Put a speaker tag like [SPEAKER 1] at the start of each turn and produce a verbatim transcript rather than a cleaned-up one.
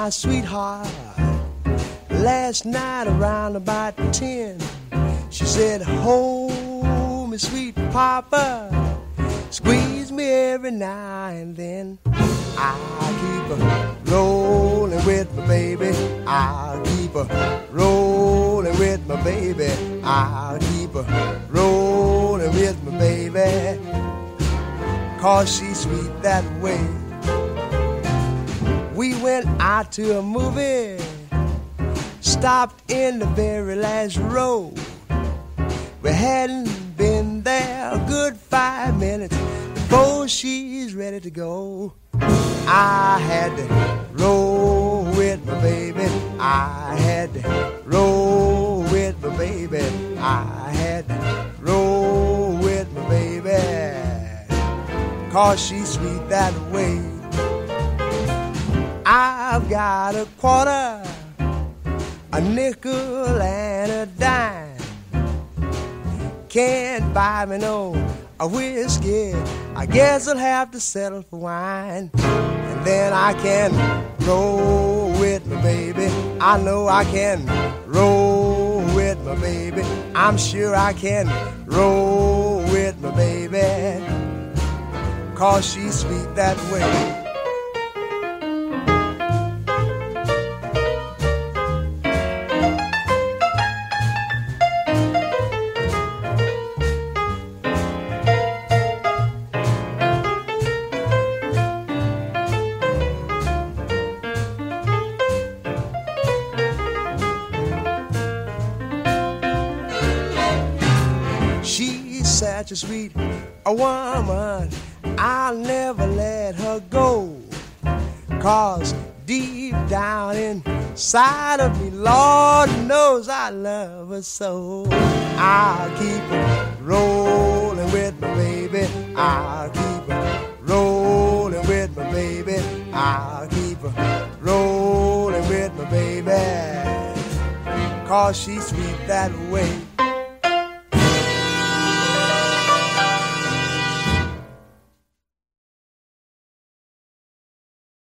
[SPEAKER 1] my sweetheart last night around about ten. She said, hold me, sweet papa, squeeze me every now and then. I'll keep her rolling with my baby. I'll keep her rolling with my baby. I'll keep her rolling with my baby, 'cause she's sweet that way. We went out to a movie, stopped in the very last row. We hadn't been there a good five minutes before she's ready to go. I had to roll with my baby. I had to roll with my baby. I had to roll with my baby, 'cause she's sweet that way. I've got a quarter, a nickel and a dime. Can't buy me no a whiskey, I guess I'll have to settle for wine. And then I can roll with my baby. I know I can roll with my baby. I'm sure I can roll with my baby, 'cause she's sweet that way. Such a sweet a woman, I'll never let her go, 'cause deep down inside of me, Lord knows I love her so. I'll keep her rolling with my baby. I'll keep her rolling with my baby. I'll keep her rolling with my baby, 'cause she's sweet that way.